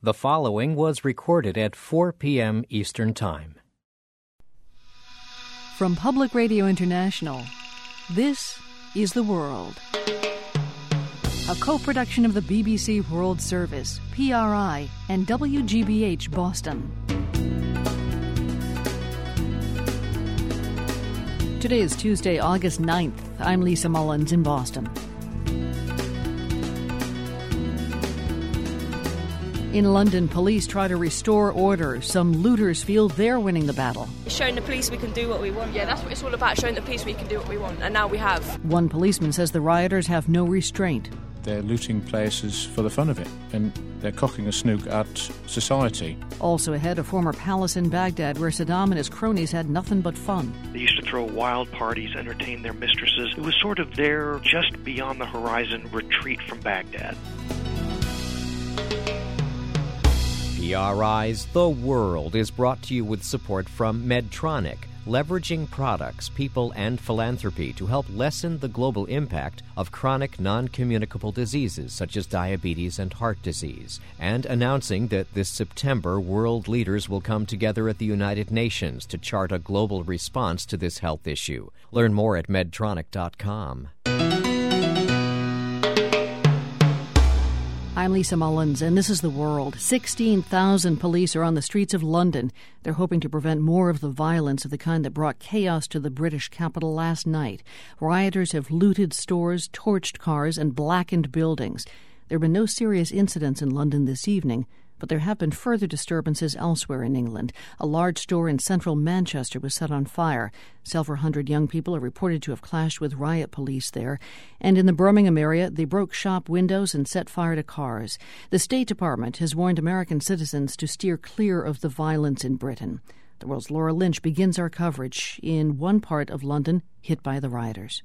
The following was recorded at 4 p.m. Eastern Time. From Public Radio International, this is The World. A co-production of the BBC World Service, PRI, and WGBH Boston. Today is Tuesday, August 9th. I'm Lisa Mullins in Boston. In London, police try to restore order. Some looters feel they're winning the battle. Showing the police we can do what we want. Yeah, that's what it's all about, showing the police we can do what we want. And now we have. One policeman says the rioters have no restraint. They're looting places for the fun of it, and they're cocking a snook at society. Also ahead, a former palace in Baghdad where Saddam and his cronies had nothing but fun. They used to throw wild parties, entertain their mistresses. It was sort of their just beyond the horizon retreat from Baghdad. PRI's The World is brought to you with support from Medtronic, leveraging products, people, and philanthropy to help lessen the global impact of chronic non-communicable diseases such as diabetes and heart disease, and announcing that this September world leaders will come together at the United Nations to chart a global response to this health issue. Learn more at medtronic.com. I'm Lisa Mullins, and this is The World. 16,000 police are on the streets of London. They're hoping to prevent more of the violence of the kind that brought chaos to the British capital last night. Rioters have looted stores, torched cars, and blackened buildings. There have been no serious incidents in London this evening, but there have been further disturbances elsewhere in England. A large store in central Manchester was set on fire. Several hundred young people are reported to have clashed with riot police there. And in the Birmingham area, they broke shop windows and set fire to cars. The State Department has warned American citizens to steer clear of the violence in Britain. The World's Laura Lynch begins our coverage in one part of London hit by the rioters.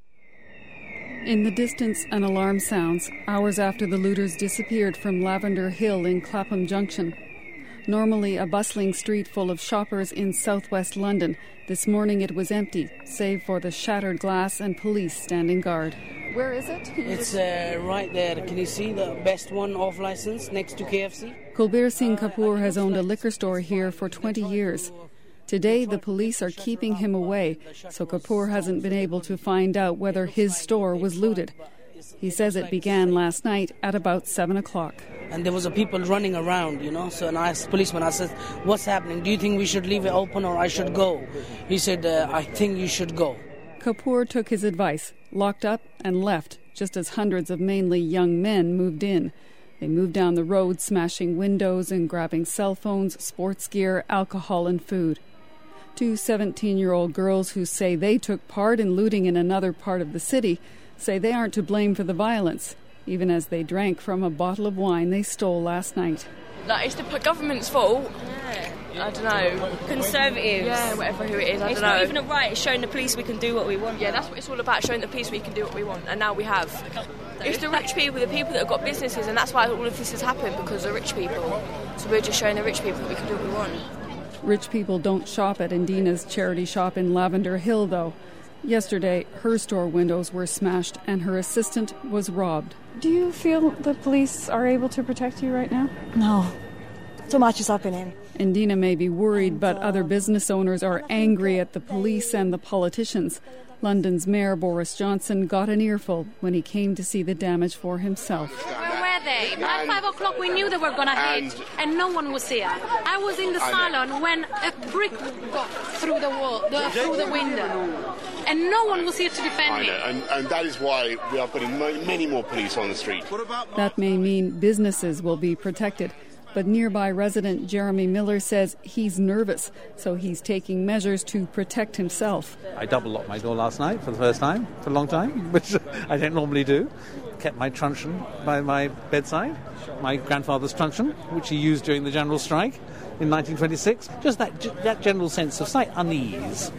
In the distance, an alarm sounds, hours after the looters disappeared from Lavender Hill in Clapham Junction. Normally a bustling street full of shoppers in southwest London, this morning it was empty, save for the shattered glass and police standing guard. Where is it? It's right there. Can you see the best one off license next to KFC? Kulbir Singh Kapoor has owned a liquor store here for 20 years. Today, the police are keeping him away, so Kapoor hasn't been able to find out whether his store was looted. He says it began last night at about 7 o'clock. And there was a people running around, so and I asked the policeman, I said, what's happening? Do you think we should leave it open or I should go? He said, I think you should go. Kapoor took his advice, locked up and left, just as hundreds of mainly young men moved in. They moved down the road, smashing windows and grabbing cell phones, sports gear, alcohol and food. Two 17-year-old girls who say they took part in looting in another part of the city say they aren't to blame for the violence, even as they drank from a bottle of wine they stole last night. It's the government's fault. Yeah. I don't know. Conservatives. Yeah, whatever who it is, I don't know. It's not even a right, it's showing the police we can do what we want. Yeah, that's what it's all about, showing the police we can do what we want, and now we have. It's the rich people, the people that have got businesses, and that's why all of this has happened, because of rich people. So we're just showing the rich people that we can do what we want. Rich people don't shop at Indina's charity shop in Lavender Hill, though. Yesterday, her store windows were smashed and her assistant was robbed. Do you feel the police are able to protect you right now? No. Too much is happening. Indina may be worried, but other business owners are angry at the police and the politicians. London's Mayor Boris Johnson got an earful when he came to see the damage for himself. Where were they? At 5 o'clock we knew they were going to hit, and no one was here. I was in the salon when a brick got through the wall, through the window, and no one was here to defend me. And that is why we are putting many more police on the street. That may mean businesses will be protected. But nearby resident Jeremy Miller says he's nervous, so he's taking measures to protect himself. I double-locked my door last night for the first time, for a long time, which I don't normally do. Kept my truncheon by my bedside, my grandfather's truncheon, which he used during the general strike in 1926. Just that general sense of slight unease.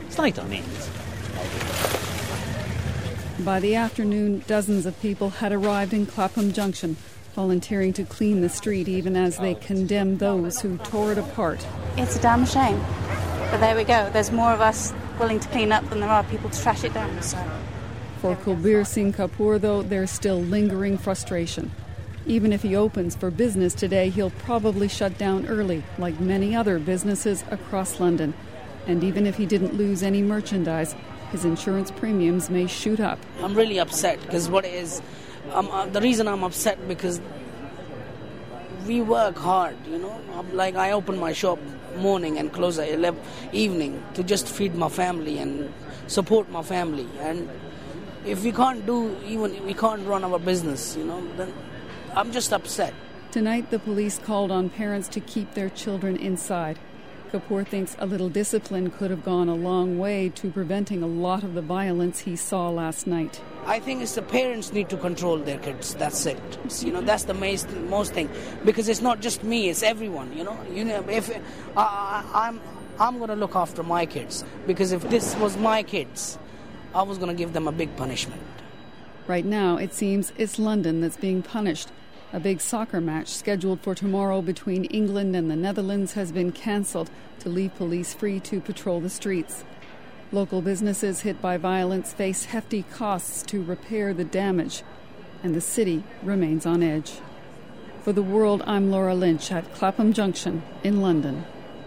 By the afternoon, dozens of people had arrived in Clapham Junction, volunteering to clean the street even as they condemn those who tore it apart. It's a damn shame. But there we go. There's more of us willing to clean up than there are people to trash it down. So. For Kulbir Singh Kapoor, though, there's still lingering frustration. Even if he opens for business today, he'll probably shut down early, like many other businesses across London. And even if he didn't lose any merchandise, his insurance premiums may shoot up. I'm really upset because what it is, the reason I'm upset because we work hard, you know. Like I open my shop morning and close at 11 evening to just feed my family and support my family. And if we can't run our business, you know, then I'm just upset. Tonight, the police called on parents to keep their children inside. Kapoor thinks a little discipline could have gone a long way to preventing a lot of the violence he saw last night. I think it's the parents need to control their kids. That's it. You know, that's the most thing, because it's not just me; it's everyone. You know, if I'm going to look after my kids, because if this was my kids, I was going to give them a big punishment. Right now, it seems it's London that's being punished. A big soccer match scheduled for tomorrow between England and the Netherlands has been cancelled to leave police free to patrol the streets. Local businesses hit by violence face hefty costs to repair the damage, and the city remains on edge. For The World, I'm Laura Lynch at Clapham Junction in London.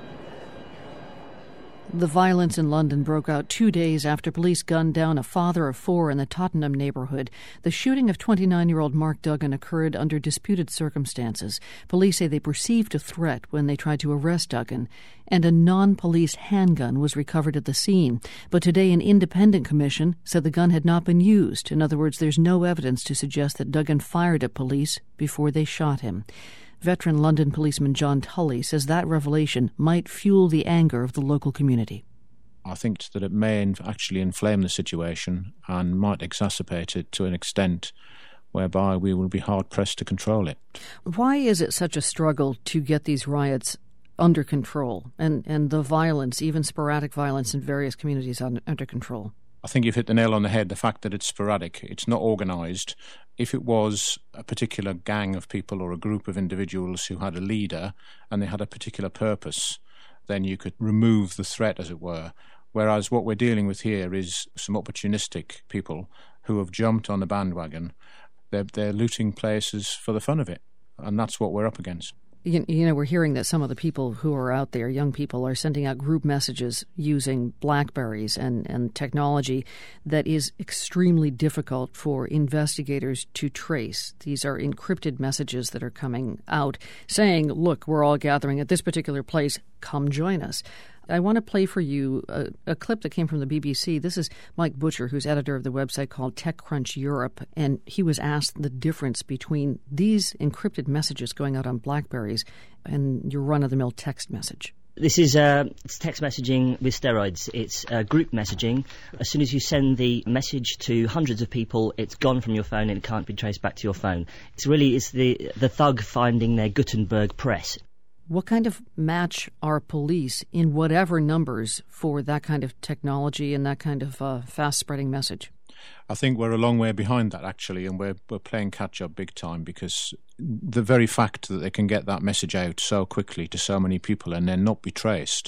The violence in London broke out 2 days after police gunned down a father of 4 in the Tottenham neighbourhood. The shooting of 29-year-old Mark Duggan occurred under disputed circumstances. Police say they perceived a threat when they tried to arrest Duggan, and a non-police handgun was recovered at the scene. But today an independent commission said the gun had not been used. In other words, there's no evidence to suggest that Duggan fired at police before they shot him. Veteran London policeman John Tully says that revelation might fuel the anger of the local community. I think that it may actually inflame the situation and might exacerbate it to an extent whereby we will be hard-pressed to control it. Why is it such a struggle to get these riots under control and the violence, even sporadic violence in various communities, under control? I think you've hit the nail on the head, the fact that it's sporadic, it's not organised. If it was a particular gang of people or a group of individuals who had a leader and they had a particular purpose, then you could remove the threat, as it were. Whereas what we're dealing with here is some opportunistic people who have jumped on the bandwagon. They're looting places for the fun of it, and that's what we're up against. You know, we're hearing that some of the people who are out there, young people, are sending out group messages using BlackBerries and technology that is extremely difficult for investigators to trace. These are encrypted messages that are coming out saying, look, we're all gathering at this particular place, come join us. I want to play for you a clip that came from the BBC. This is Mike Butcher, who's editor of the website called TechCrunch Europe, and he was asked the difference between these encrypted messages going out on BlackBerries and your run-of-the-mill text message. This is it's text messaging with steroids. It's group messaging. As soon as you send the message to hundreds of people, it's gone from your phone and it can't be traced back to your phone. It's the thug finding their Gutenberg press. What kind of match are police in whatever numbers for that kind of technology and that kind of fast-spreading message? I think we're a long way behind that, actually, and we're playing catch-up big time, because the very fact that they can get that message out so quickly to so many people and then not be traced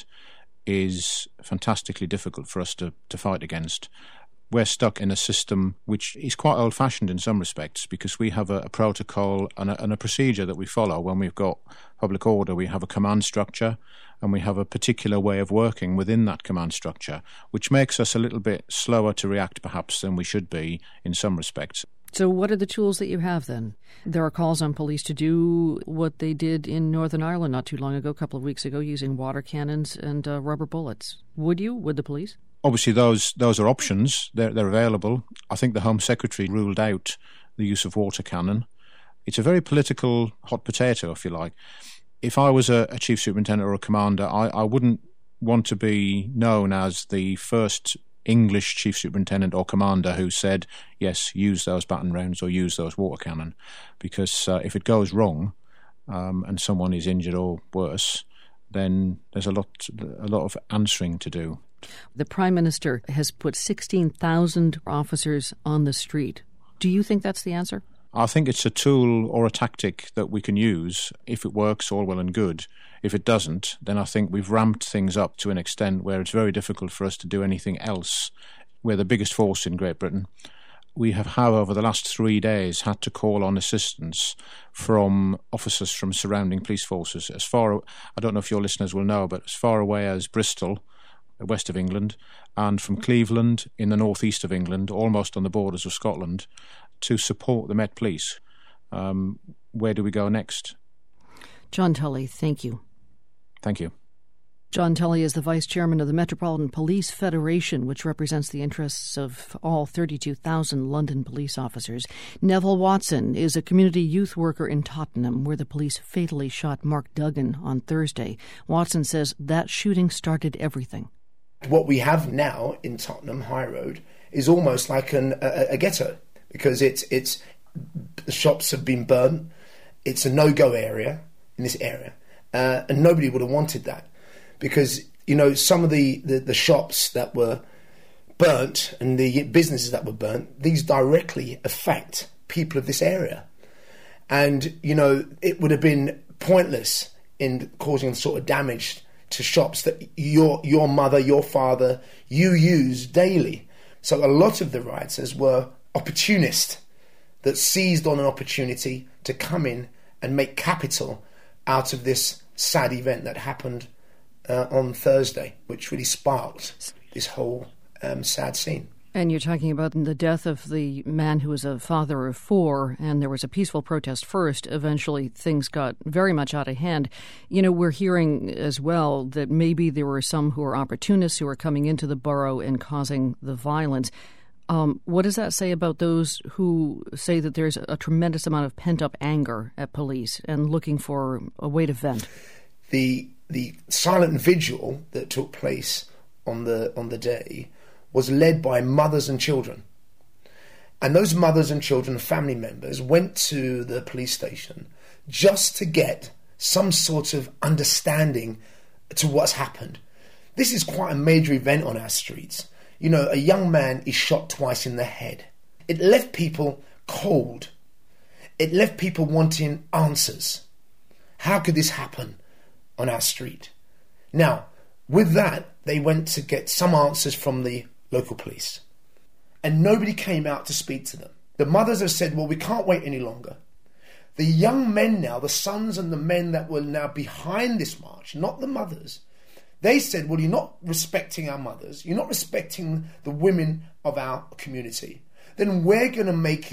is fantastically difficult for us to fight against. We're stuck in a system which is quite old-fashioned in some respects, because we have a protocol and a procedure that we follow. When we've got public order, we have a command structure, and we have a particular way of working within that command structure, which makes us a little bit slower to react perhaps than we should be in some respects. So what are the tools that you have then? There are calls on police to do what they did in Northern Ireland not too long ago, a couple of weeks ago, using water cannons and rubber bullets. Would the police? Obviously, those are options. They're available. I think the Home Secretary ruled out the use of water cannon. It's a very political hot potato, if you like. If I was a chief superintendent or a commander, I wouldn't want to be known as the first English chief superintendent or commander who said, yes, use those baton rounds or use those water cannon. Because if it goes wrong and someone is injured or worse, then there's a lot of answering to do. The Prime Minister has put 16,000 officers on the street. Do you think that's the answer? I think it's a tool or a tactic that we can use. If it works, all well and good. If it doesn't, then I think we've ramped things up to an extent where it's very difficult for us to do anything else. We're the biggest force in Great Britain, we have, over the last 3 days, had to call on assistance from officers from surrounding police forces. I don't know if your listeners will know, but as far away as Bristol, west of England, and from Cleveland in the northeast of England, almost on the borders of Scotland, to support the Met Police. Where do we go next? John Tully, thank you. Thank you. John Tully is the Vice Chairman of the Metropolitan Police Federation, which represents the interests of all 32,000 London police officers. Neville Watson is a community youth worker in Tottenham, where the police fatally shot Mark Duggan on Thursday. Watson says that shooting started everything. What we have now in Tottenham High Road is almost like a ghetto, because it's the shops have been burnt. It's a no-go area in this area, and nobody would have wanted that. Because, some of the shops that were burnt and the businesses that were burnt, these directly affect people of this area. And, it would have been pointless in causing sort of damage to shops that your mother, your father, you use daily. So a lot of the rioters were opportunists that seized on an opportunity to come in and make capital out of this sad event that happened on Thursday, which really sparked this whole sad scene. And you're talking about the death of the man who was a father of 4, and there was a peaceful protest first. Eventually, things got very much out of hand. We're hearing as well that maybe there were some who are opportunists who are coming into the borough and causing the violence. What does that say about those who say that there's a tremendous amount of pent-up anger at police and looking for a way to vent? The silent vigil that took place on the day was led by mothers and children. And those mothers and children, family members, went to the police station just to get some sort of understanding to what's happened. This is quite a major event on our streets. A young man is shot twice in the head. It left people cold. It left people wanting answers. How could this happen on our street? Now, with that, they went to get some answers from the local police. And nobody came out to speak to them. The mothers have said, well, we can't wait any longer. The young men now, the sons and the men that were now behind this march, not the mothers, they said, well, you're not respecting our mothers, you're not respecting the women of our community, then we're going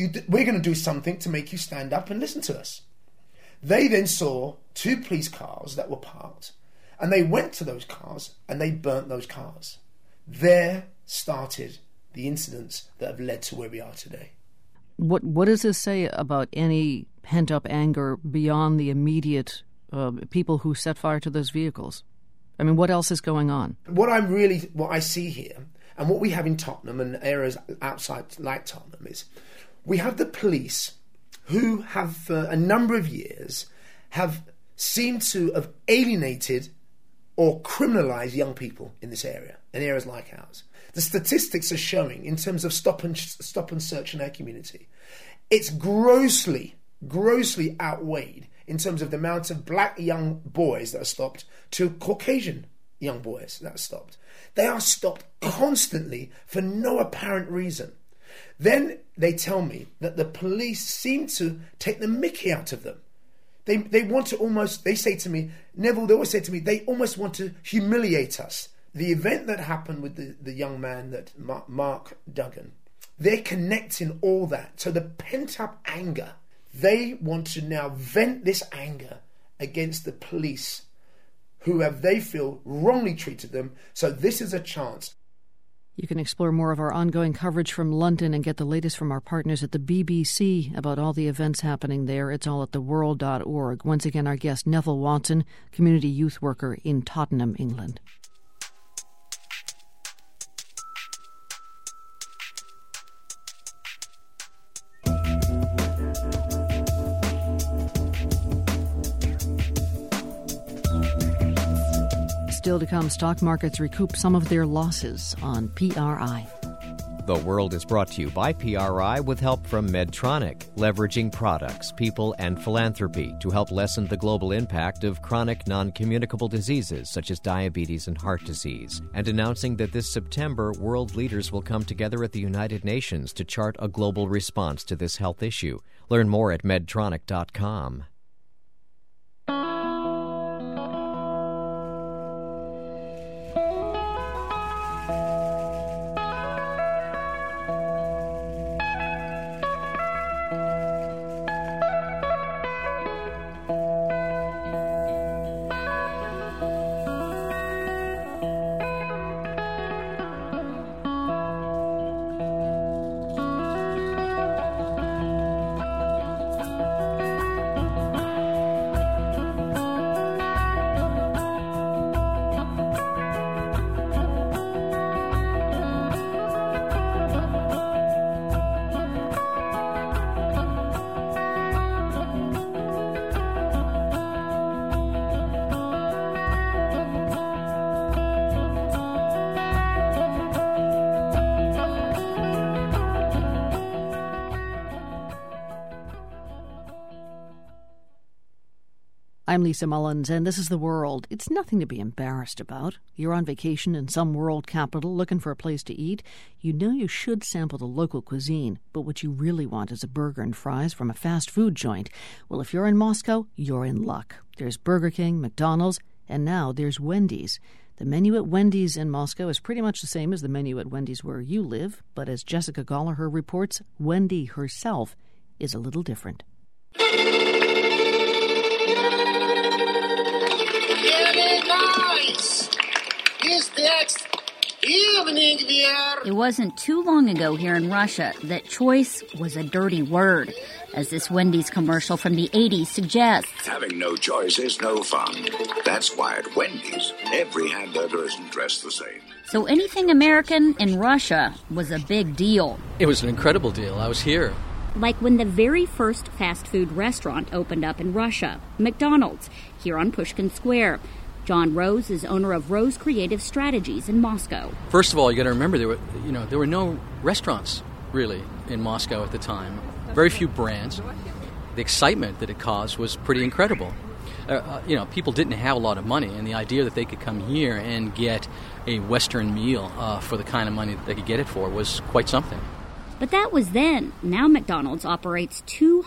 to do something to make you stand up and listen to us. They then saw 2 police cars that were parked, and they went to those cars and they burnt those cars. There started the incidents that have led to where we are today. What does this say about any pent-up anger beyond the immediate people who set fire to those vehicles? I mean, what else is going on? What I see here, and what we have in Tottenham and areas outside like Tottenham, is we have the police who have, for a number of years, have seemed to have alienated or criminalised young people in this area, in areas like ours. The statistics are showing, in terms of stop and search in our community, it's grossly outweighed in terms of the amount of black young boys that are stopped to Caucasian young boys that are stopped. They are stopped constantly for no apparent reason. Then they tell me that the police seem to take the mickey out of them. They want to almost, they say to me, Neville, they always say to me, they almost want to humiliate us. The event that happened with the young man, Mark Duggan, they're connecting all that. So the pent-up anger, they want to now vent this anger against the police who have, they feel, wrongly treated them. So this is a chance. You can explore more of our ongoing coverage from London and get the latest from our partners at the BBC about all the events happening there. It's all at theworld.org. Once again, our guest, Neville Watson, community youth worker in Tottenham, England. Still to come, stock markets recoup some of their losses on PRI. The World is brought to you by PRI with help from Medtronic, leveraging products, people, and philanthropy to help lessen the global impact of chronic non-communicable diseases such as diabetes and heart disease, and announcing that this September, world leaders will come together at the United Nations to chart a global response to this health issue. Learn more at medtronic.com. I'm Lisa Mullins, and this is The World. It's nothing to be embarrassed about. You're on vacation in some world capital looking for a place to eat. You know you should sample the local cuisine, but what you really want is a burger and fries from a fast food joint. Well, if you're in Moscow, you're in luck. There's Burger King, McDonald's, and now there's Wendy's. The menu at Wendy's in Moscow is pretty much the same as the menu at Wendy's where you live, but as Jessica Gallagher reports, Wendy herself is a little different. It wasn't too long ago here in Russia that choice was a dirty word, as this Wendy's commercial from the 80s suggests. Having no choice is no fun. That's why at Wendy's, every hamburger isn't dressed the same. So anything American in Russia was a big deal. It was an incredible deal. I was here. Like when the very first fast food restaurant opened up in Russia, McDonald's, here on Pushkin Square. John Rose is owner of Rose Creative Strategies in Moscow. First of all, you got to remember there were no restaurants really in Moscow at the time. Very few brands. The excitement that it caused was pretty incredible. People didn't have a lot of money, and the idea that they could come here and get a Western meal for the kind of money that they could get it for was quite something. But that was then. Now McDonald's operates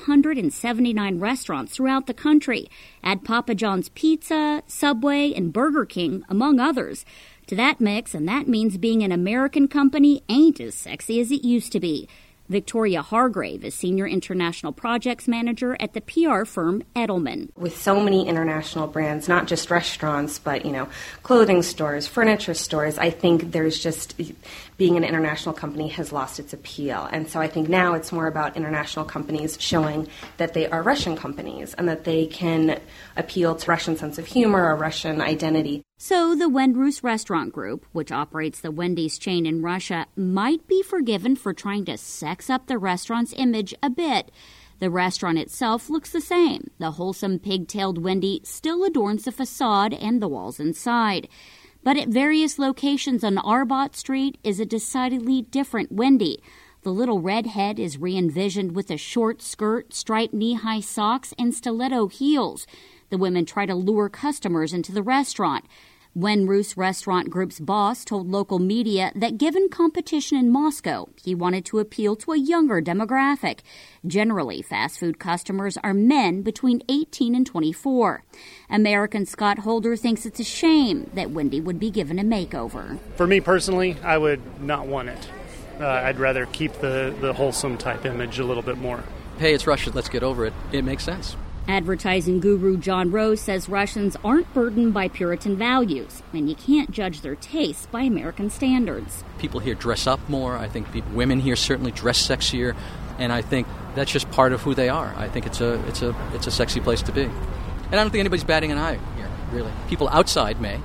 279 restaurants throughout the country. Add Papa John's Pizza, Subway, and Burger King, among others, to that mix, and that means being an American company ain't as sexy as it used to be. Victoria Hargrave is Senior International Projects Manager at the PR firm Edelman. With so many international brands, not just restaurants, but, clothing stores, furniture stores, I think there's just, being an international company has lost its appeal. And so I think now it's more about international companies showing that they are Russian companies and that they can appeal to Russian sense of humor or Russian identity. So the Wendy's Restaurant Group, which operates the Wendy's chain in Russia, might be forgiven for trying to sex up the restaurant's image a bit. The restaurant itself looks the same. The wholesome pig-tailed Wendy still adorns the facade and the walls inside. But at various locations on Arbat Street is a decidedly different Wendy. The little redhead is re-envisioned with a short skirt, striped knee-high socks, and stiletto heels. The women try to lure customers into the restaurant. Wendy's Restaurant Group's boss told local media that given competition in Moscow, he wanted to appeal to a younger demographic. Generally, fast food customers are men between 18 and 24. American Scott Holder thinks it's a shame that Wendy would be given a makeover. For me personally, I would not want it. I'd rather keep the wholesome type image a little bit more. Hey, it's Russia, let's get over it. It makes sense. Advertising guru John Rose says Russians aren't burdened by Puritan values, and you can't judge their tastes by American standards. People here dress up more. I think women here certainly dress sexier, and I think that's just part of who they are. I think it's a sexy place to be. And I don't think anybody's batting an eye here, really. People outside may.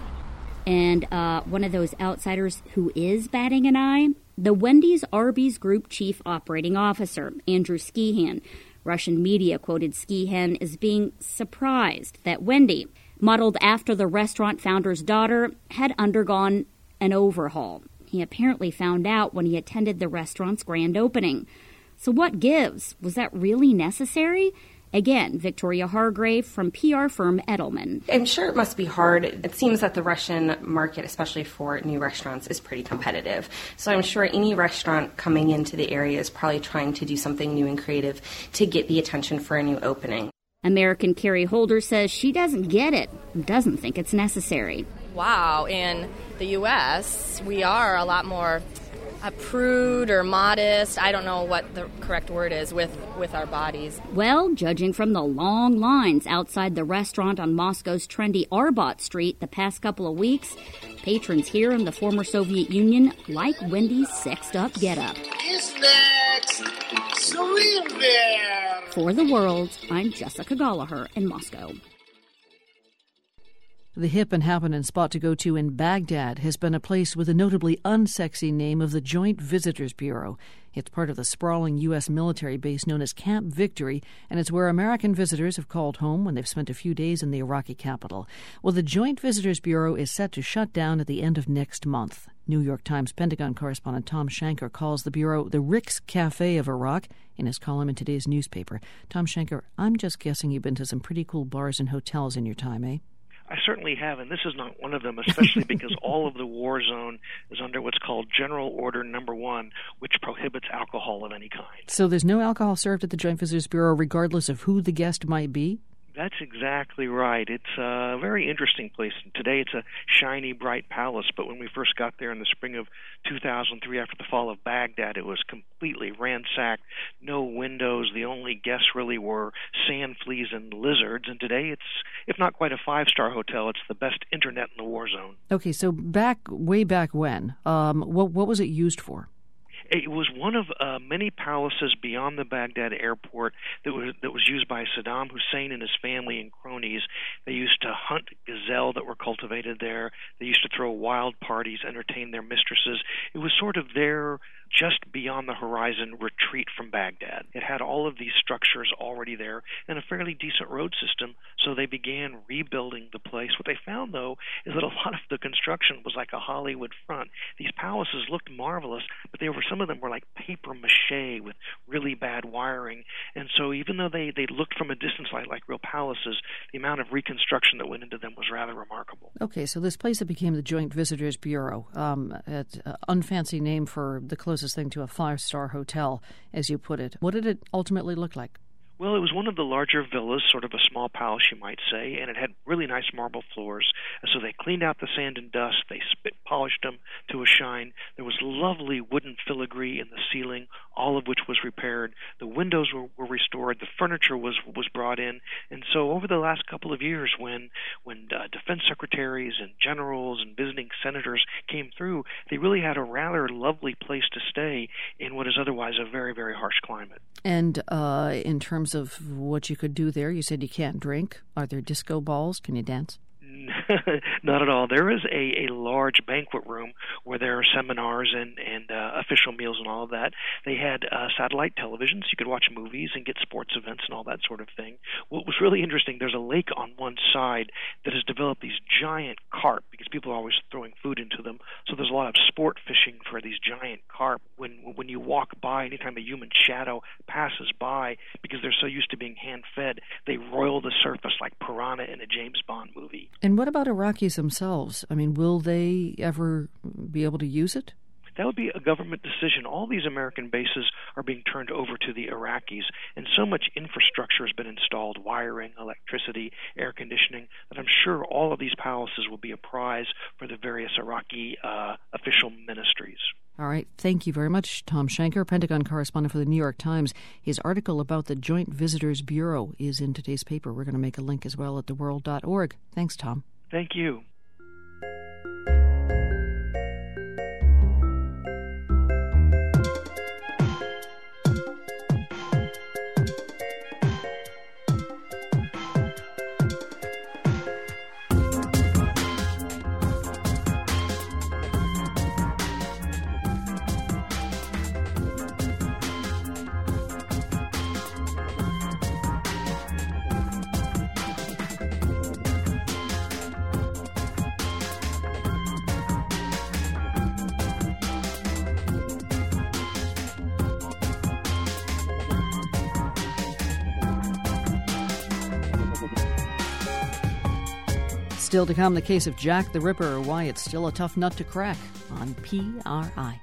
And one of those outsiders who is batting an eye, the Wendy's Arby's Group Chief Operating Officer, Andrew Skihan. Russian media quoted Skihan as being surprised that Wendy, modeled after the restaurant founder's daughter, had undergone an overhaul. He apparently found out when he attended the restaurant's grand opening. So what gives? Was that really necessary? Again, Victoria Hargrave from PR firm Edelman. I'm sure it must be hard. It seems that the Russian market, especially for new restaurants, is pretty competitive. So I'm sure any restaurant coming into the area is probably trying to do something new and creative to get the attention for a new opening. American Carrie Holder says she doesn't get it and doesn't think it's necessary. Wow, in the U.S., we are a lot more prude or modest, I don't know what the correct word is, with our bodies. Well, judging from the long lines outside the restaurant on Moscow's trendy Arbat Street the past couple of weeks, patrons here in the former Soviet Union like Wendy's sexed-up getup. Is next swimwear. For the World, I'm Jessica Gallagher in Moscow. The hip and happening spot to go to in Baghdad has been a place with a notably unsexy name of the Joint Visitors Bureau. It's part of the sprawling U.S. military base known as Camp Victory, and it's where American visitors have called home when they've spent a few days in the Iraqi capital. Well, the Joint Visitors Bureau is set to shut down at the end of next month. New York Times Pentagon correspondent Tom Shanker calls the Bureau the Rick's Cafe of Iraq in his column in today's newspaper. Tom Shanker, I'm just guessing you've been to some pretty cool bars and hotels in your time, eh? I certainly have, and this is not one of them, especially because all of the war zone is under what's called General Order Number 1, which prohibits alcohol of any kind. So there's no alcohol served at the Joint Visitors Bureau regardless of who the guest might be? That's exactly right. It's a very interesting place. Today it's a shiny, bright palace, but when we first got there in the spring of 2003 after the fall of Baghdad, it was completely ransacked, no windows. The only guests really were sand fleas and lizards, and today it's, if not quite a five-star hotel, it's the best internet in the war zone. Okay, so way back when, what was it used for? It was one of many palaces beyond the Baghdad airport that was used by Saddam Hussein and his family and cronies. They used to hunt gazelle that were cultivated there. They used to throw wild parties, entertain their mistresses. It was sort of their just beyond the horizon retreat from Baghdad. It had all of these structures already there and a fairly decent road system, so they began rebuilding the place. What they found, though, is that a lot of the construction was like a Hollywood front. These palaces looked marvelous, but some of them were like paper mache with really bad wiring, and so even though they looked from a distance like real palaces, the amount of reconstruction that went into them was rather remarkable. Okay, so this place that became the Joint Visitors Bureau, unfancy name for the closest thing to a five-star hotel, as you put it. What did it ultimately look like? Well, it was one of the larger villas, sort of a small palace, you might say, and it had really nice marble floors. And so they cleaned out the sand and dust. They polished them to a shine. There was lovely wooden filigree in the ceiling, all of which was repaired. The windows were restored. The furniture was brought in. And so over the last couple of years, when defense secretaries and generals and visiting senators came through, they really had a rather lovely place to stay in what is otherwise a very, very harsh climate. And in terms of what you could do there, you said you can't drink. Are there disco balls? Can you dance? Not at all. There is a large banquet room where there are seminars and official meals and all of that. They had satellite televisions. You could watch movies and get sports events and all that sort of thing. What was really interesting, there's a lake on one side that has developed these giant carp because people are always throwing food into them. So there's a lot of sport fishing for these giant carp. When you walk by, anytime a human shadow passes by, because they're so used to being hand-fed, they roil the surface like piranha in a James Bond movie. And what about Iraqis themselves? I mean, will they ever be able to use it? That would be a government decision. All these American bases are being turned over to the Iraqis, and so much infrastructure has been installed, wiring, electricity, air conditioning, that I'm sure all of these palaces will be a prize for the various Iraqi official ministries. All right. Thank you very much, Tom Shanker, Pentagon correspondent for the New York Times. His article about the Joint Visitors Bureau is in today's paper. We're going to make a link as well at theworld.org. Thanks, Tom. Thank you. Still to come, the case of Jack the Ripper, why it's still a tough nut to crack on PRI.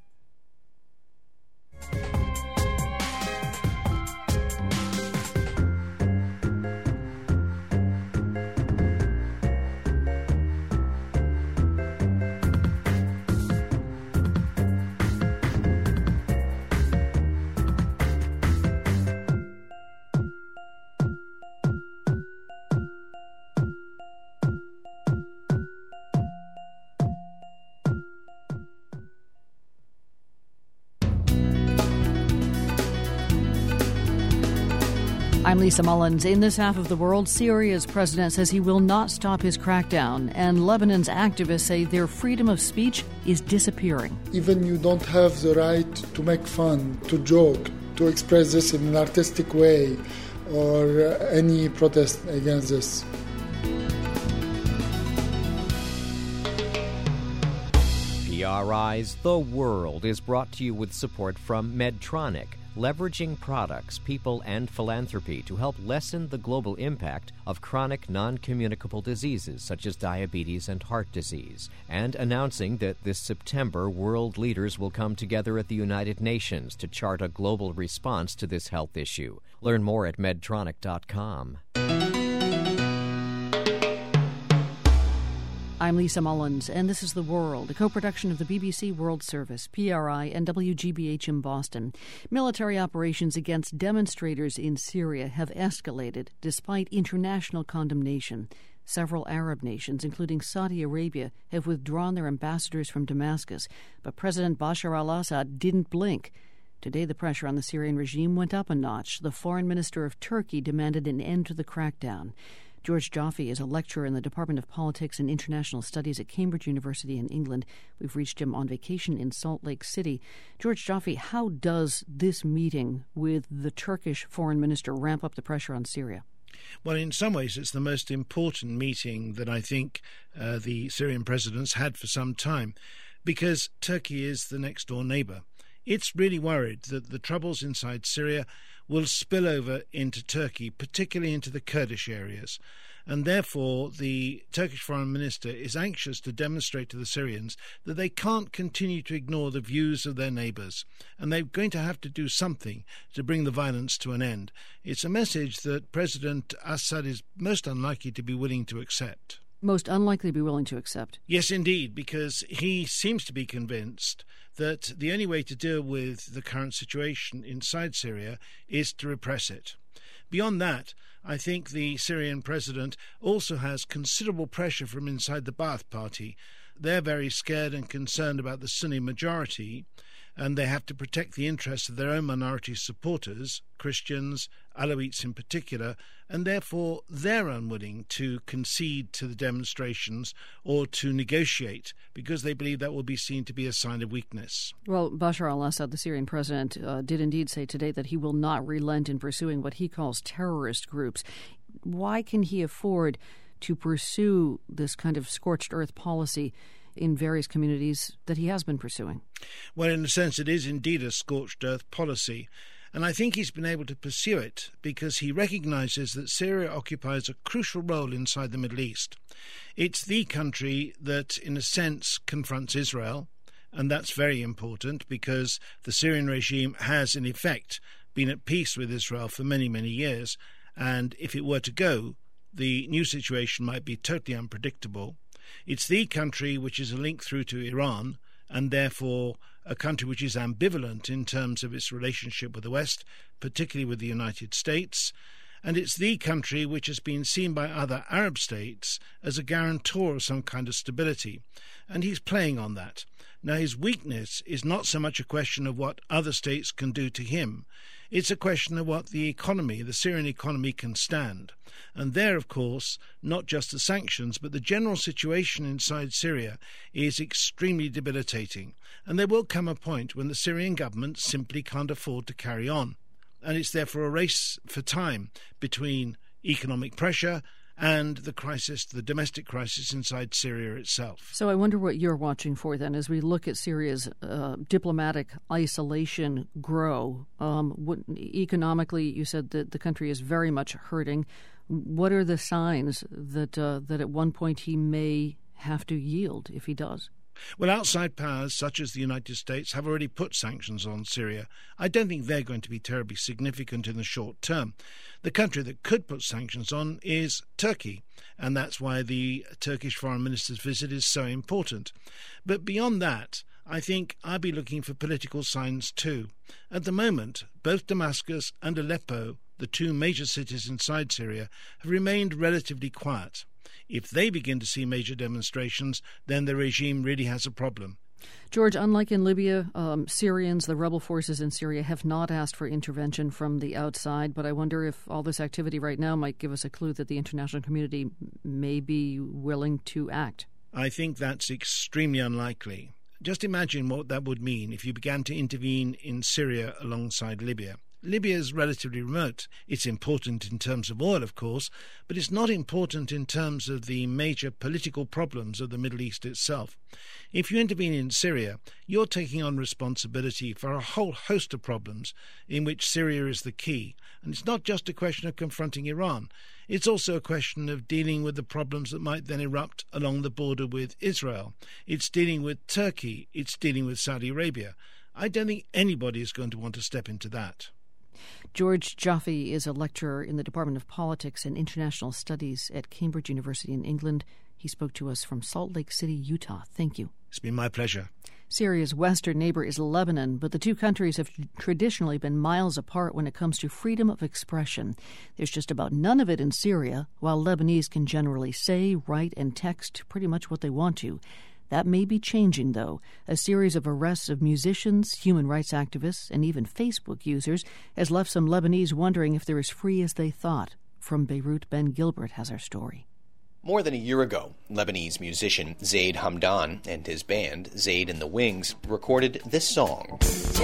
I'm Lisa Mullins. In this half of the world, Syria's president says he will not stop his crackdown, and Lebanon's activists say their freedom of speech is disappearing. Even you don't have the right to make fun, to joke, to express this in an artistic way, or any protest against this. PRI's The World is brought to you with support from Medtronic, leveraging products, people, and philanthropy to help lessen the global impact of chronic non-communicable diseases such as diabetes and heart disease, and announcing that this September world leaders will come together at the United Nations to chart a global response to this health issue. Learn more at Medtronic.com. I'm Lisa Mullins, and this is The World, a co-production of the BBC World Service, PRI, and WGBH in Boston. Military operations against demonstrators in Syria have escalated despite international condemnation. Several Arab nations, including Saudi Arabia, have withdrawn their ambassadors from Damascus, but President Bashar al-Assad didn't blink. Today, the pressure on the Syrian regime went up a notch. The foreign minister of Turkey demanded an end to the crackdown. George Joffe is a lecturer in the Department of Politics and International Studies at Cambridge University in England. We've reached him on vacation in Salt Lake City. George Joffe, how does this meeting with the Turkish foreign minister ramp up the pressure on Syria? Well, in some ways, it's the most important meeting that I think the Syrian president's had for some time, because Turkey is the next-door neighbour. It's really worried that the troubles inside Syria will spill over into Turkey, particularly into the Kurdish areas. And therefore, the Turkish foreign minister is anxious to demonstrate to the Syrians that they can't continue to ignore the views of their neighbours, and they're going to have to do something to bring the violence to an end. It's a message that President Assad is most unlikely to be willing to accept. Most unlikely to be willing to accept? Yes, indeed, because he seems to be convinced that the only way to deal with the current situation inside Syria is to repress it. Beyond that, I think the Syrian president also has considerable pressure from inside the Ba'ath Party. They're very scared and concerned about the Sunni majority, and they have to protect the interests of their own minority supporters, Christians, Alawites in particular, and therefore they're unwilling to concede to the demonstrations or to negotiate because they believe that will be seen to be a sign of weakness. Well, Bashar al-Assad, the Syrian president, did indeed say today that he will not relent in pursuing what he calls terrorist groups. Why can he afford to pursue this kind of scorched earth policy in various communities that he has been pursuing? Well, in a sense, it is indeed a scorched earth policy. And I think he's been able to pursue it because he recognizes that Syria occupies a crucial role inside the Middle East. It's the country that, in a sense, confronts Israel, and that's very important because the Syrian regime has, in effect, been at peace with Israel for many, many years, and if it were to go, the new situation might be totally unpredictable. It's the country which is a link through to Iran, and therefore a country which is ambivalent in terms of its relationship with the West, particularly with the United States. And it's the country which has been seen by other Arab states as a guarantor of some kind of stability. And he's playing on that. Now, his weakness is not so much a question of what other states can do to him. It's a question of what the economy, the Syrian economy, can stand. And there, of course, not just the sanctions, but the general situation inside Syria is extremely debilitating. And there will come a point when the Syrian government simply can't afford to carry on. And it's therefore a race for time between economic pressure and the crisis, the domestic crisis inside Syria itself. So I wonder what you're watching for then as we look at Syria's diplomatic isolation grow. Economically, you said that the country is very much hurting. What are the signs that at one point he may have to yield if he does? Well, outside powers such as the United States have already put sanctions on Syria. I don't think they're going to be terribly significant in the short term. The country that could put sanctions on is Turkey, and that's why the Turkish foreign minister's visit is so important. But beyond that, I think I'll be looking for political signs too. At the moment, both Damascus and Aleppo, the two major cities inside Syria, have remained relatively quiet. If they begin to see major demonstrations, then the regime really has a problem. George, unlike in Libya, Syrians, the rebel forces in Syria, have not asked for intervention from the outside, but I wonder if all this activity right now might give us a clue that the international community may be willing to act. I think that's extremely unlikely. Just imagine what that would mean if you began to intervene in Syria alongside Libya. Libya is relatively remote. It's important in terms of oil, of course, but it's not important in terms of the major political problems of the Middle East itself. If you intervene in Syria, you're taking on responsibility for a whole host of problems in which Syria is the key. And it's not just a question of confronting Iran. It's also a question of dealing with the problems that might then erupt along the border with Israel. It's dealing with Turkey. It's dealing with Saudi Arabia. I don't think anybody is going to want to step into that. George Jaffe is a lecturer in the Department of Politics and International Studies at Cambridge University in England. He spoke to us from Salt Lake City, Utah. Thank you. It's been my pleasure. Syria's western neighbor is Lebanon, but the two countries have traditionally been miles apart when it comes to freedom of expression. There's just about none of it in Syria, while Lebanese can generally say, write, and text pretty much what they want to. That may be changing, though. A series of arrests of musicians, human rights activists, and even Facebook users has left some Lebanese wondering if they're as free as they thought. From Beirut, Ben Gilbert has our story. More than a year ago, Lebanese musician Zaid Hamdan and his band, Zaid and the Wings, recorded this song.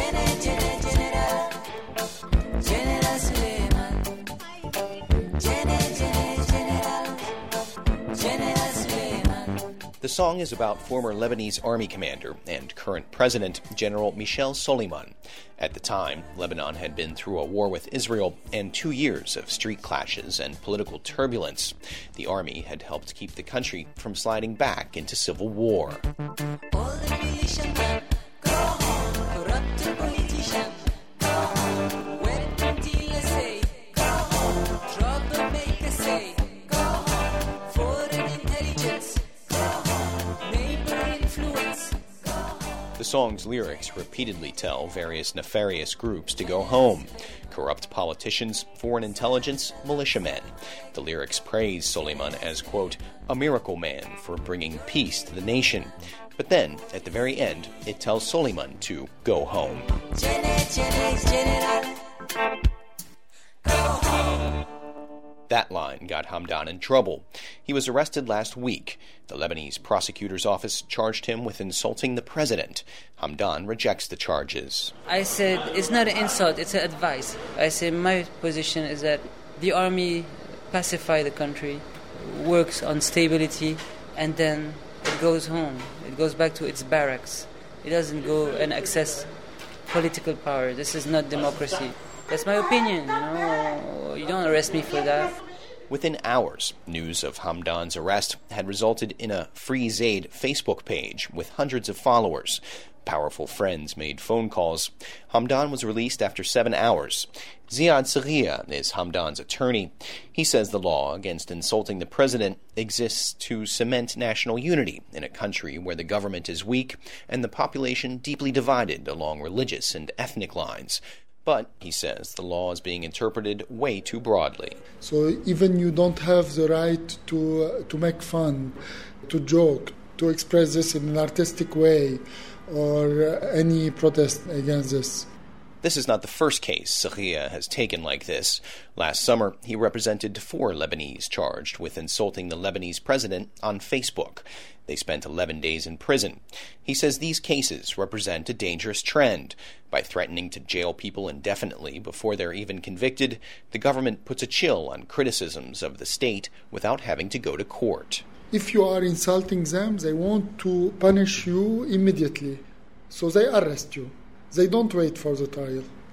The song is about former Lebanese army commander and current president, General Michel Soleiman. At the time, Lebanon had been through a war with Israel and 2 years of street clashes and political turbulence. The army had helped keep the country from sliding back into civil war. The song's lyrics repeatedly tell various nefarious groups to go home. Corrupt politicians, foreign intelligence, militiamen. The lyrics praise Soleiman as, quote, a miracle man for bringing peace to the nation. But then, at the very end, it tells Soleiman to go home. That line got Hamdan in trouble. He was arrested last week. The Lebanese prosecutor's office charged him with insulting the president. Hamdan rejects the charges. I said it's not an insult, it's an advice. I said my position is that the army pacifies the country, works on stability, and then it goes home. It goes back to its barracks. It doesn't go and access political power. This is not democracy. That's my opinion, you don't arrest me for that. Within hours, news of Hamdan's arrest had resulted in a Free Zaid Facebook page with hundreds of followers. Powerful friends made phone calls. Hamdan was released after 7 hours. Ziad Saghia is Hamdan's attorney. He says the law against insulting the president exists to cement national unity in a country where the government is weak and the population deeply divided along religious and ethnic lines. But, he says, the law is being interpreted way too broadly. So even you don't have the right to make fun, to joke, to express this in an artistic way, or any protest against this. This is not the first case Saghia has taken like this. Last summer, he represented 4 Lebanese charged with insulting the Lebanese president on Facebook. They spent 11 days in prison. He says these cases represent a dangerous trend. By threatening to jail people indefinitely before they're even convicted, the government puts a chill on criticisms of the state without having to go to court. If you are insulting them, they want to punish you immediately. So they arrest you. They don't wait for the trial.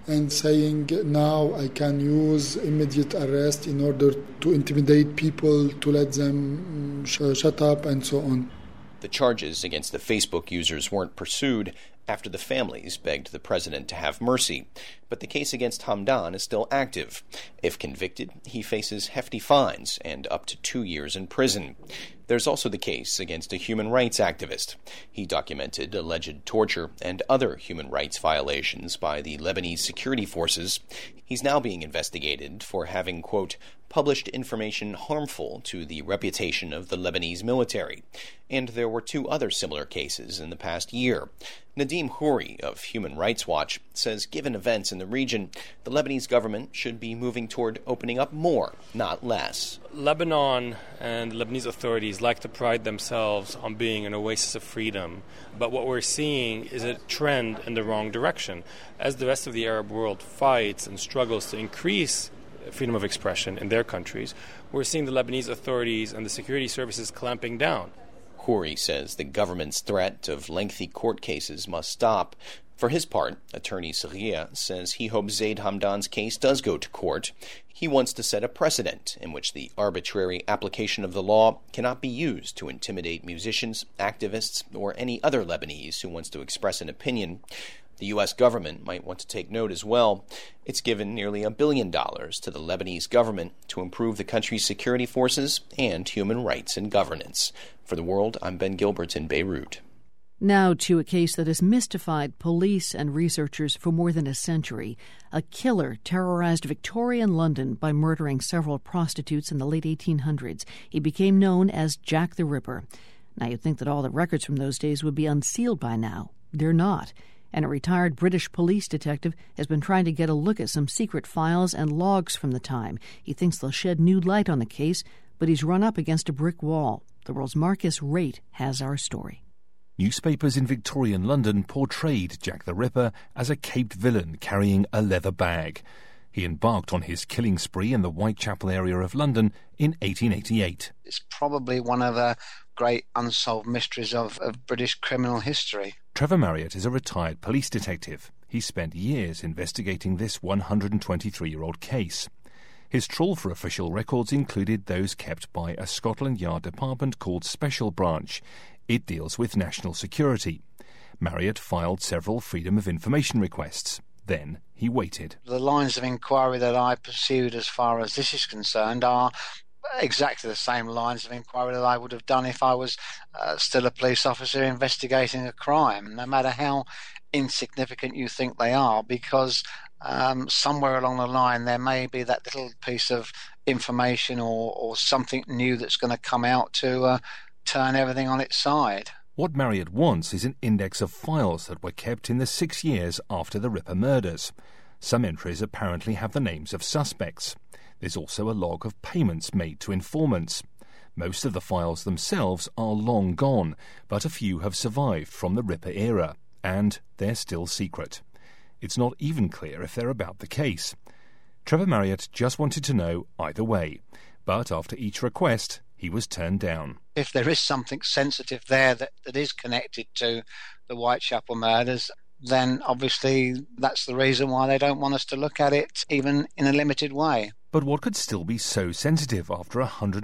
and saying now I can use immediate arrest in order to intimidate people, to let them shut up and so on. The charges against the Facebook users weren't pursued after the families begged the president to have mercy. But the case against Hamdan is still active. If convicted, he faces hefty fines and up to 2 years in prison. There's also the case against a human rights activist. He documented alleged torture and other human rights violations by the Lebanese security forces. He's now being investigated for having, quote, published information harmful to the reputation of the Lebanese military. And there were 2 other similar cases in the past year. Nadim Houri of Human Rights Watch says given events in the region, the Lebanese government should be moving toward opening up more, not less. Lebanon and the Lebanese authorities like to pride themselves on being an oasis of freedom, but what we're seeing is a trend in the wrong direction. As the rest of the Arab world fights and struggles to increase freedom of expression in their countries, we're seeing the Lebanese authorities and the security services clamping down. Houri says the government's threat of lengthy court cases must stop. For his part, attorney Saghia says he hopes Zaid Hamdan's case does go to court. He wants to set a precedent in which the arbitrary application of the law cannot be used to intimidate musicians, activists, or any other Lebanese who wants to express an opinion. The U.S. government might want to take note as well. It's given nearly $1 billion to the Lebanese government to improve the country's security forces and human rights and governance. For The World, I'm Ben Gilbert in Beirut. Now to a case that has mystified police and researchers for more than a century. A killer terrorized Victorian London by murdering several prostitutes in the late 1800s. He became known as Jack the Ripper. Now you'd think that all the records from those days would be unsealed by now. They're not. And a retired British police detective has been trying to get a look at some secret files and logs from the time. He thinks they'll shed new light on the case, but he's run up against a brick wall. The world's Marcus Raitt has our story. Newspapers in Victorian London portrayed Jack the Ripper as a caped villain carrying a leather bag. He embarked on his killing spree in the Whitechapel area of London in 1888. It's probably one of the great unsolved mysteries of British criminal history. Trevor Marriott is a retired police detective. He spent years investigating this 123-year-old case. His trawl for official records included those kept by a Scotland Yard department called Special Branch. It deals with national security. Marriott filed several Freedom of Information requests. Then he waited. The lines of inquiry that I pursued as far as this is concerned are exactly the same lines of inquiry that I would have done if I was still a police officer investigating a crime, no matter how insignificant you think they are, because somewhere along the line there may be that little piece of information or something new that's going to come out to turn everything on its side. What Marriott wants is an index of files that were kept in the 6 years after the Ripper murders. Some entries apparently have the names of suspects. There's also a log of payments made to informants. Most of the files themselves are long gone, but a few have survived from the Ripper era, and they're still secret. It's not even clear if they're about the case. Trevor Marriott just wanted to know either way, but after each request, he was turned down. If there is something sensitive there that is connected to the Whitechapel murders, then obviously that's the reason why they don't want us to look at it, even in a limited way. But what could still be so sensitive after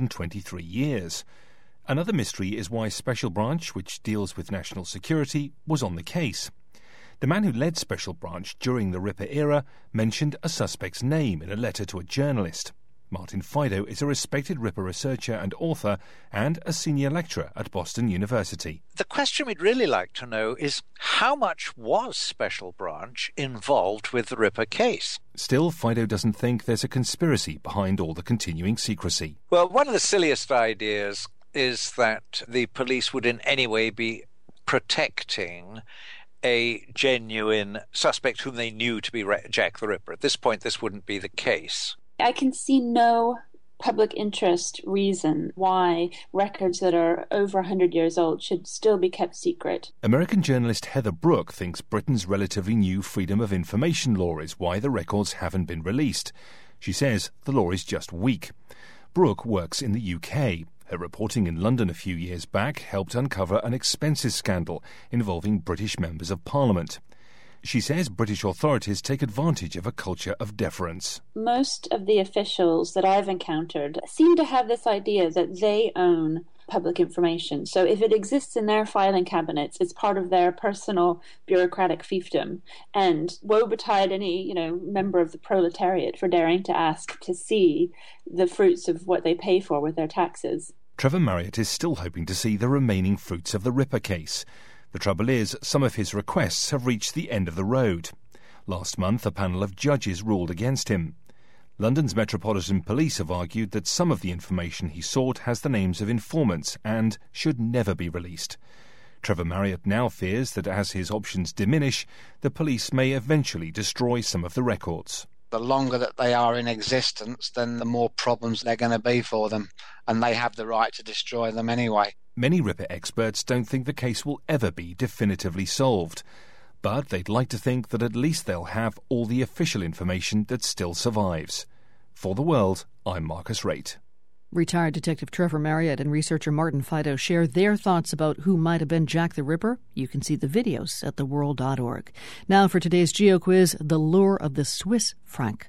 123 years? Another mystery is why Special Branch, which deals with national security, was on the case. The man who led Special Branch during the Ripper era mentioned a suspect's name in a letter to a journalist. Martin Fido is a respected Ripper researcher and author and a senior lecturer at Boston University. The question we'd really like to know is how much was Special Branch involved with the Ripper case? Still, Fido doesn't think there's a conspiracy behind all the continuing secrecy. Well, one of the silliest ideas is that the police would in any way be protecting a genuine suspect whom they knew to be Jack the Ripper. At this point, this wouldn't be the case. I can see no public interest reason why records that are over 100 years old should still be kept secret. American journalist Heather Brooke thinks Britain's relatively new Freedom of Information law is why the records haven't been released. She says the law is just weak. Brooke works in the UK. Her reporting in London a few years back helped uncover an expenses scandal involving British members of Parliament. She says British authorities take advantage of a culture of deference. Most of the officials that I've encountered seem to have this idea that they own public information. So if it exists in their filing cabinets, it's part of their personal bureaucratic fiefdom. And woe betide any, member of the proletariat for daring to ask to see the fruits of what they pay for with their taxes. Trevor Marriott is still hoping to see the remaining fruits of the Ripper case. The trouble is, some of his requests have reached the end of the road. Last month, a panel of judges ruled against him. London's Metropolitan Police have argued that some of the information he sought has the names of informants and should never be released. Trevor Marriott now fears that as his options diminish, the police may eventually destroy some of the records. The longer that they are in existence, then the more problems they're going to be for them, and they have the right to destroy them anyway. Many Ripper experts don't think the case will ever be definitively solved, but they'd like to think that at least they'll have all the official information that still survives. For The World, I'm Marcus Raitt. Retired Detective Trevor Marriott and researcher Martin Fido share their thoughts about who might have been Jack the Ripper. You can see the videos at theworld.org. Now for today's Geo Quiz, the lure of the Swiss franc.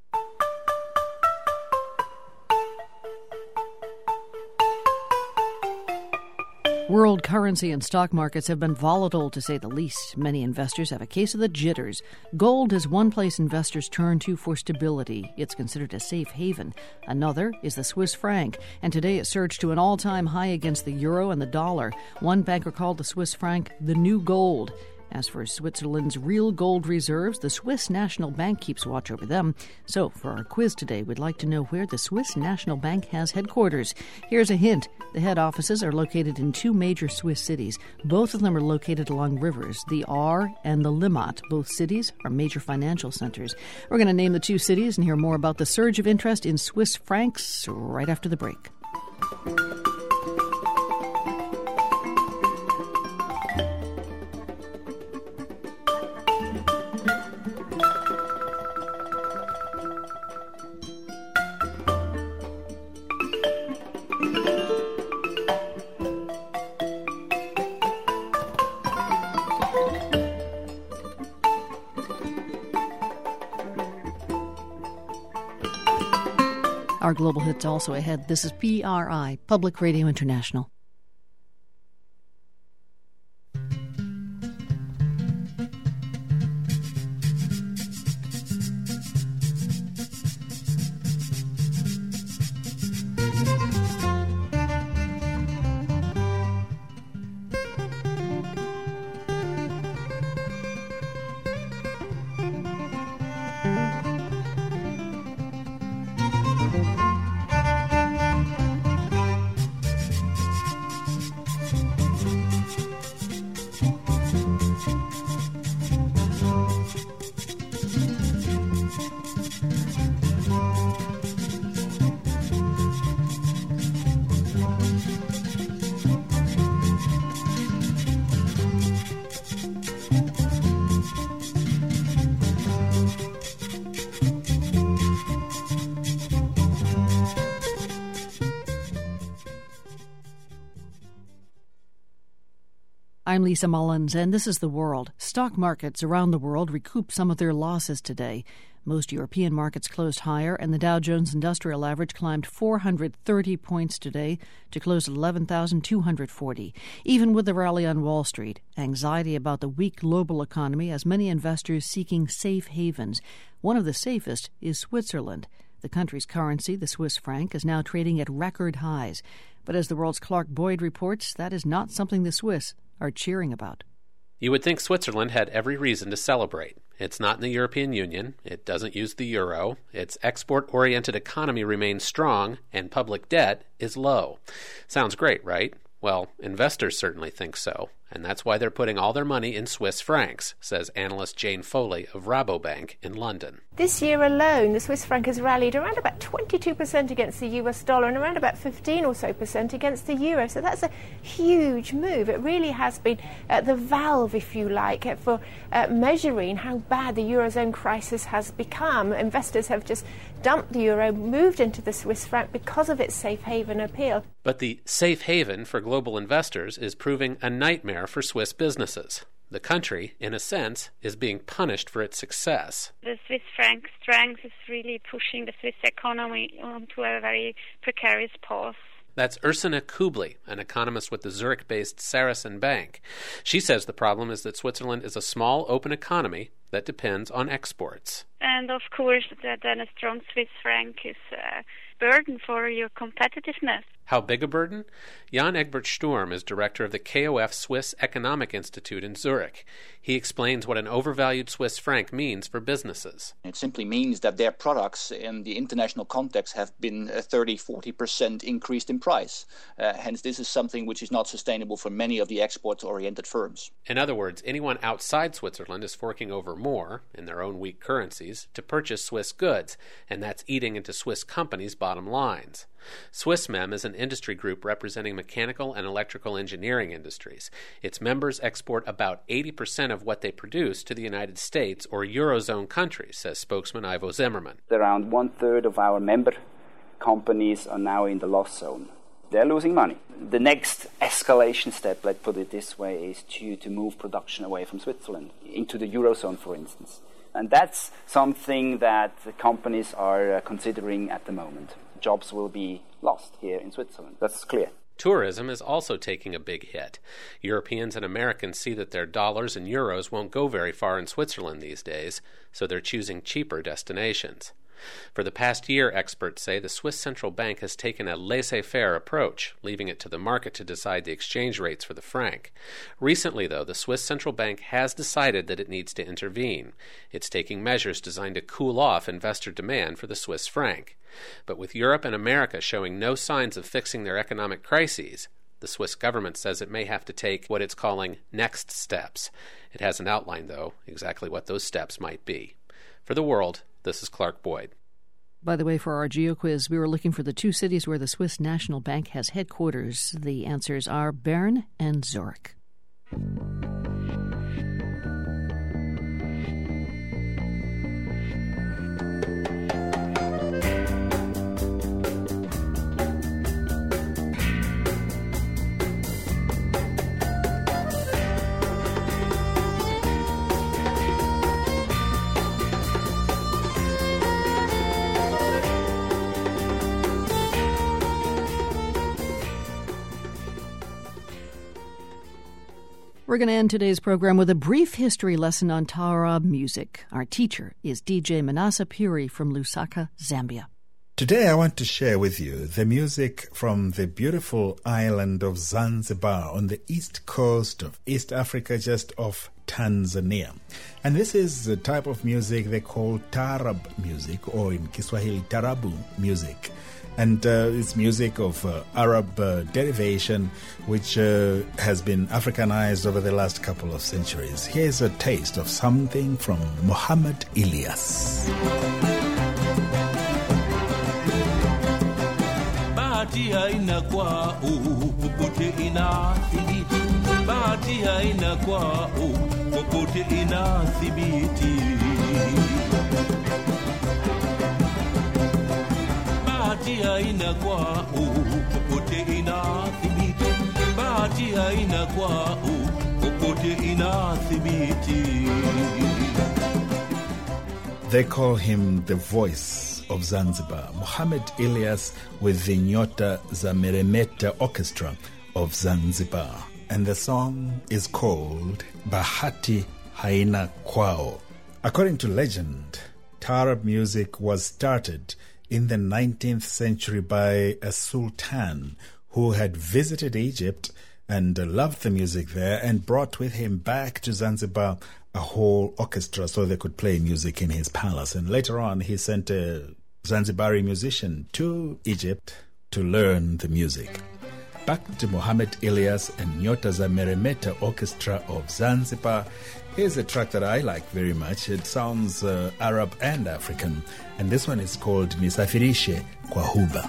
World currency and stock markets have been volatile, to say the least. Many investors have a case of the jitters. Gold is one place investors turn to for stability. It's considered a safe haven. Another is the Swiss franc, and today it surged to an all-time high against the euro and the dollar. One banker called the Swiss franc the new gold. As for Switzerland's real gold reserves, the Swiss National Bank keeps watch over them. So, for our quiz today, we'd like to know where the Swiss National Bank has headquarters. Here's a hint. The head offices are located in two major Swiss cities. Both of them are located along rivers, the Aar and the Limmat. Both cities are major financial centers. We're going to name the two cities and hear more about the surge of interest in Swiss francs right after the break. Our global hits also ahead. This is PRI, Public Radio International. I'm Lisa Mullins, and this is The World. Stock markets around the world recouped some of their losses today. Most European markets closed higher, and the Dow Jones Industrial Average climbed 430 points today to close at 11,240. Even with the rally on Wall Street, anxiety about the weak global economy has many investors seeking safe havens. One of the safest is Switzerland. The country's currency, the Swiss franc, is now trading at record highs. But as the World's Clark Boyd reports, that is not something the Swiss are cheering about. You would think Switzerland had every reason to celebrate. It's not in the European Union, it doesn't use the euro, its export-oriented economy remains strong, and public debt is low. Sounds great, right? Well, investors certainly think so, and that's why they're putting all their money in Swiss francs, says analyst Jane Foley of Rabobank in London. This year alone, the Swiss franc has rallied around about 22% against the US dollar and around about 15 or so % against the euro. So that's a huge move. It really has been the valve, if you like, for measuring how bad the Eurozone crisis has become. Investors have just dumped the euro, moved into the Swiss franc because of its safe haven appeal. But the safe haven for global investors is proving a nightmare for Swiss businesses. The country, in a sense, is being punished for its success. The Swiss franc strength is really pushing the Swiss economy onto a very precarious path. That's Ursina Kubli, an economist with the Zurich-based Saracen Bank. She says the problem is that Switzerland is a small, open economy that depends on exports. And of course, then a strong Swiss franc is a burden for your competitiveness. How big a burden? Jan Egbert Sturm is director of the KOF Swiss Economic Institute in Zurich. He explains what an overvalued Swiss franc means for businesses. It simply means that their products in the international context have been 30-40% increased in price. Hence, this is something which is not sustainable for many of the export-oriented firms. In other words, anyone outside Switzerland is forking over more, in their own weak currencies, to purchase Swiss goods, and that's eating into Swiss companies' bottom lines. Swissmem is an industry group representing mechanical and electrical engineering industries. Its members export about 80% of what they produce to the United States or Eurozone countries, says spokesman Ivo Zimmerman. Around 1/3 of our member companies are now in the loss zone. They're losing money. The next escalation step, let's put it this way, is to move production away from Switzerland, into the Eurozone, for instance. And that's something that the companies are considering at the moment. Jobs will be lost here in Switzerland. That's clear. Tourism is also taking a big hit. Europeans and Americans see that their dollars and euros won't go very far in Switzerland these days, so they're choosing cheaper destinations. For the past year, experts say the Swiss Central Bank has taken a laissez-faire approach, leaving it to the market to decide the exchange rates for the franc. Recently, though, the Swiss Central Bank has decided that it needs to intervene. It's taking measures designed to cool off investor demand for the Swiss franc. But with Europe and America showing no signs of fixing their economic crises, the Swiss government says it may have to take what it's calling next steps. It hasn't outlined, though, exactly what those steps might be. For The World, this is Clark Boyd. By the way, for our GeoQuiz, we were looking for the two cities where the Swiss National Bank has headquarters. The answers are Bern and Zurich. We're going to end today's program with a brief history lesson on Taarab music. Our teacher is DJ Manasa Puri from Lusaka, Zambia. Today I want to share with you the music from the beautiful island of Zanzibar on the east coast of East Africa, just off Tanzania. And this is the type of music they call Taarab music, or in Kiswahili, Tarabu music. And it's music of Arab derivation, which has been Africanized over the last couple of centuries. Here's a taste of something from Muhammad Ilyas. Bahati haina kwao popote inathibiti, bahati haina kwao popote inathibiti. Bahati haina kwao popote inathibiti, bahati haina kwao popote inathibiti. They call him the voice of Zanzibar, Muhammad Ilyas, with the Nyota za Meremeta Orchestra of Zanzibar. And the song is called Bahati Haina Kwao. According to legend, Taarab music was started in the 19th century by a sultan who had visited Egypt and loved the music there and brought with him back to Zanzibar a whole orchestra so they could play music in his palace. And later on, he sent a Zanzibari musician to Egypt to learn the music. Back to Muhammad Ilyas and Nyota za Meremeta Orchestra of Zanzibar. Here's a track that I like very much. It sounds Arab and African. And this one is called Nisafirishe kwa Huba.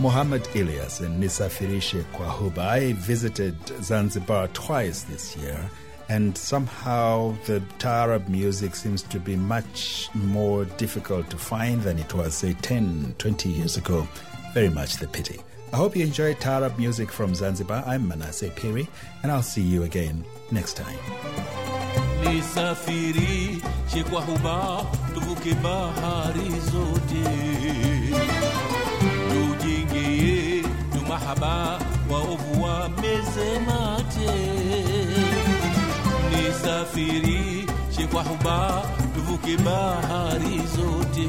Muhammad Ilyas and Nisafirishe Kwahuba. I visited Zanzibar twice this year, and somehow the Taarab music seems to be much more difficult to find than it was, say, 10, 20 years ago. Very much the pity. I hope you enjoyed Taarab music from Zanzibar. I'm Manasseh Piri, and I'll see you again next time. Nisafiri shekwa huba tuvuke bahari zote tujingie tumahaba waovu wa meze mate. Nisafiri shekwa huba tuvuke bahari zote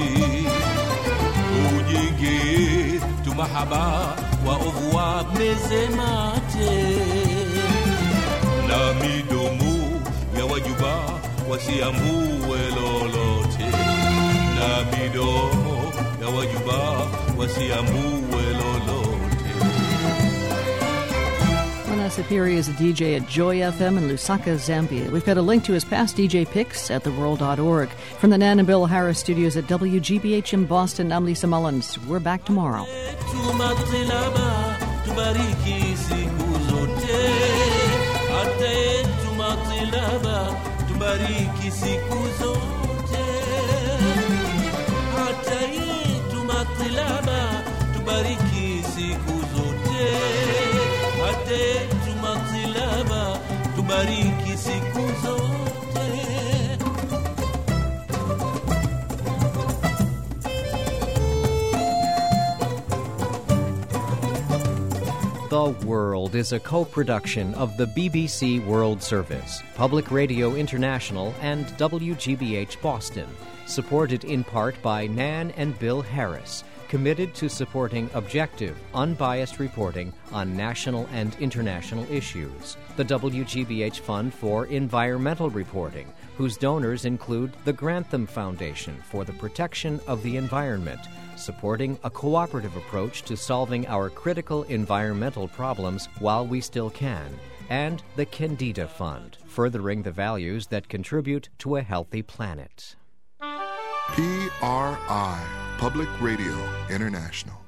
tujingie tumahaba waovu wa meze mate. Na midomo ya wajuba wasiambue lolote, na midomo ya wajuba wasiambue lolote. Manasseh Piri is a DJ at Joy FM in Lusaka, Zambia. We've got a link to his past DJ picks at theworld.org. From the Nan and Bill Harris studios at WGBH in Boston, I'm Lisa Mullins. We're back tomorrow. Tubariki siku zote, hata yetu matilaba, tubariki siku zote, hata yetu matilaba, tubariki siku zote. The World is a co-production of the BBC World Service, Public Radio International, and WGBH Boston, supported in part by Nan and Bill Harris, committed to supporting objective, unbiased reporting on national and international issues. The WGBH Fund for Environmental Reporting, whose donors include the Grantham Foundation for the Protection of the Environment, supporting a cooperative approach to solving our critical environmental problems while we still can, and the Kendeda Fund, furthering the values that contribute to a healthy planet. PRI, Public Radio International.